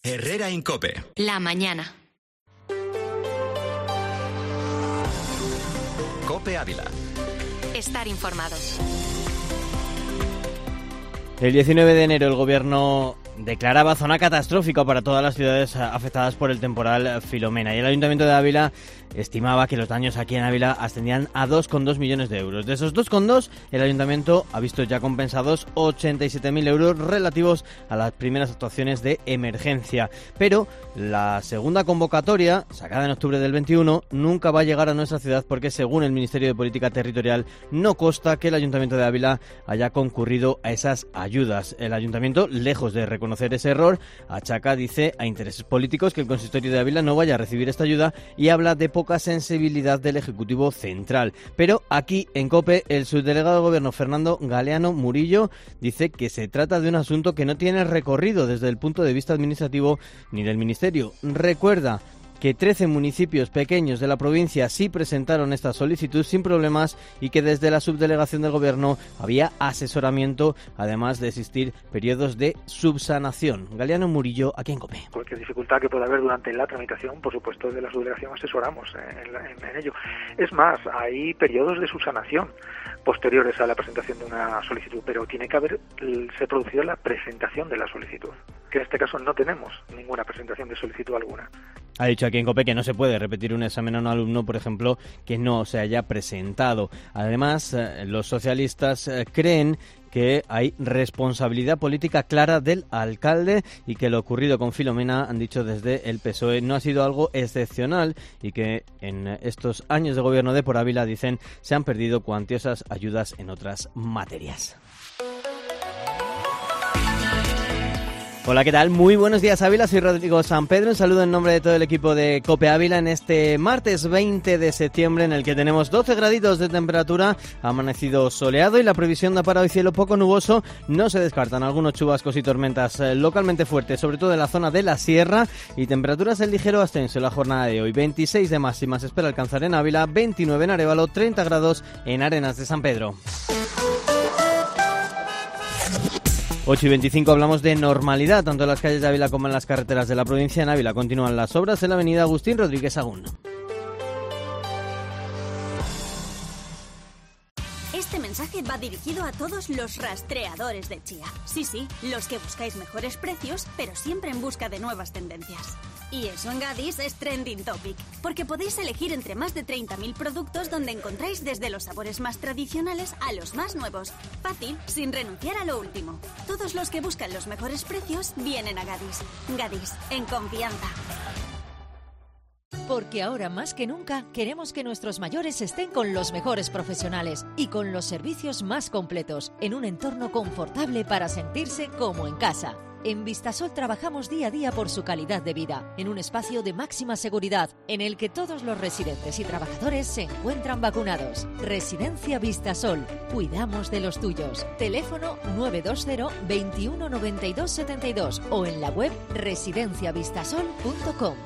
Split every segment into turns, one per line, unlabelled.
Herrera Incope.
La mañana.
Cope Ávila.
Estar informados.
El 19 de enero el Gobierno declaraba zona catastrófica para todas las ciudades afectadas por el temporal Filomena y el Ayuntamiento de Ávila estimaba que los daños aquí en Ávila ascendían a 2,2 millones de euros. De esos 2,2, el Ayuntamiento ha visto ya compensados 87.000 euros relativos a las primeras actuaciones de emergencia. Pero la segunda convocatoria, sacada en octubre del 21, nunca va a llegar a nuestra ciudad porque, según el Ministerio de Política Territorial, no consta que el Ayuntamiento de Ávila haya concurrido a esas ayudas. El Ayuntamiento, lejos de reconocer ese error, achaca, dice, a intereses políticos que el Consistorio de Ávila no vaya a recibir esta ayuda y habla de poca sensibilidad del Ejecutivo Central. Pero aquí, en COPE, el subdelegado de Gobierno, Fernando Galeano Murillo, dice que se trata de un asunto que no tiene recorrido desde el punto de vista administrativo ni del Ministerio. Recuerda que 13 municipios pequeños de la provincia sí presentaron esta solicitud sin problemas y que desde la subdelegación del Gobierno había asesoramiento, además de existir periodos de subsanación. Galeano Murillo, aquí en COPE.
Cualquier dificultad que pueda haber durante la tramitación, por supuesto, de la subdelegación asesoramos en ello. Es más, hay periodos de subsanación posteriores a la presentación de una solicitud, pero tiene que haberse producido la presentación de la solicitud, que en este caso no tenemos ninguna presentación de solicitud alguna.
Ha dicho aquí en COPE que no se puede repetir un examen a un alumno, por ejemplo, que no se haya presentado. Además, los socialistas creen que hay responsabilidad política clara del alcalde y que lo ocurrido con Filomena, han dicho desde el PSOE, no ha sido algo excepcional y que en estos años de gobierno de Por Ávila, dicen, se han perdido cuantiosas ayudas en otras materias. Hola, ¿qué tal? Muy buenos días, Ávila. Soy Rodrigo San Pedro. Un saludo en nombre de todo el equipo de COPE Ávila en este martes 20 de septiembre en el que tenemos 12 graditos de temperatura, ha amanecido soleado y la previsión da para hoy cielo poco nuboso. No se descartan algunos chubascos y tormentas localmente fuertes, sobre todo en la zona de la sierra, y temperaturas en ligero ascenso en la jornada de hoy. 26 de máxima se espera alcanzar en Ávila, 29 en Arévalo, 30 grados en Arenas de San Pedro. 8:25 hablamos de normalidad, tanto en las calles de Ávila como en las carreteras de la provincia. En Ávila continúan las obras en la avenida Agustín Rodríguez Sagún.
Este mensaje va dirigido a todos los rastreadores de chía. Sí, los que buscáis mejores precios, pero siempre en busca de nuevas tendencias. Y eso en Gadis es Trending Topic, porque podéis elegir entre más de 30.000 productos donde encontráis desde los sabores más tradicionales a los más nuevos. Fácil, sin renunciar a lo último. Todos los que buscan los mejores precios vienen a Gadis. Gadis, en confianza.
Porque ahora más que nunca queremos que nuestros mayores estén con los mejores profesionales y con los servicios más completos, en un entorno confortable para sentirse como en casa. En Vistasol trabajamos día a día por su calidad de vida, en un espacio de máxima seguridad, en el que todos los residentes y trabajadores se encuentran vacunados. Residencia Vistasol. Cuidamos de los tuyos. Teléfono 920 21 92 72 o en la web residenciavistasol.com.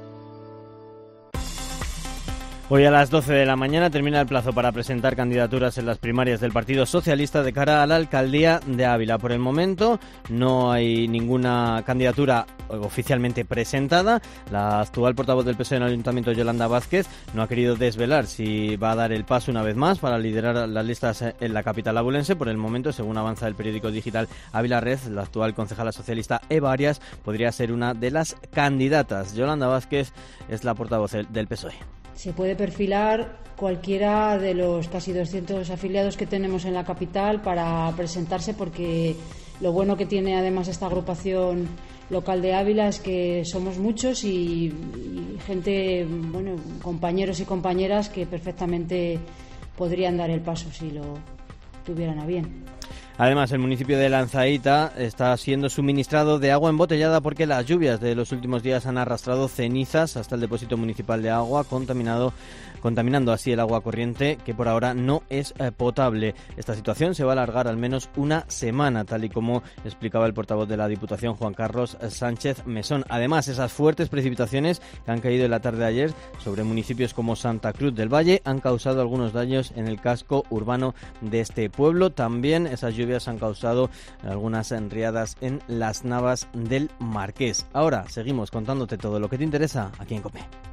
Hoy a las 12 de la mañana termina el plazo para presentar candidaturas en las primarias del Partido Socialista de cara a la alcaldía de Ávila. Por el momento no hay ninguna candidatura oficialmente presentada. La actual portavoz del PSOE en el Ayuntamiento, Yolanda Vázquez, no ha querido desvelar si va a dar el paso una vez más para liderar las listas en la capital abulense. Por el momento, según avanza el periódico digital Ávila Red, la actual concejala socialista Eva Arias podría ser una de las candidatas. Yolanda Vázquez es la portavoz del PSOE.
Se puede perfilar cualquiera de los casi 200 afiliados que tenemos en la capital para presentarse, porque lo bueno que tiene además esta agrupación local de Ávila es que somos muchos y gente, bueno, compañeros y compañeras que perfectamente podrían dar el paso si lo tuvieran a bien.
Además, el municipio de Lanzaíta está siendo suministrado de agua embotellada porque las lluvias de los últimos días han arrastrado cenizas hasta el depósito municipal de agua, contaminando así el agua corriente, que por ahora no es potable. Esta situación se va a alargar al menos una semana, tal y como explicaba el portavoz de la Diputación, Juan Carlos Sánchez Mesón. Además, esas fuertes precipitaciones que han caído en la tarde de ayer sobre municipios como Santa Cruz del Valle han causado algunos daños en el casco urbano de este pueblo. También esas lluvias lluvias han causado algunas riadas en las Navas del Marqués. Ahora seguimos contándote todo lo que te interesa aquí en COPE.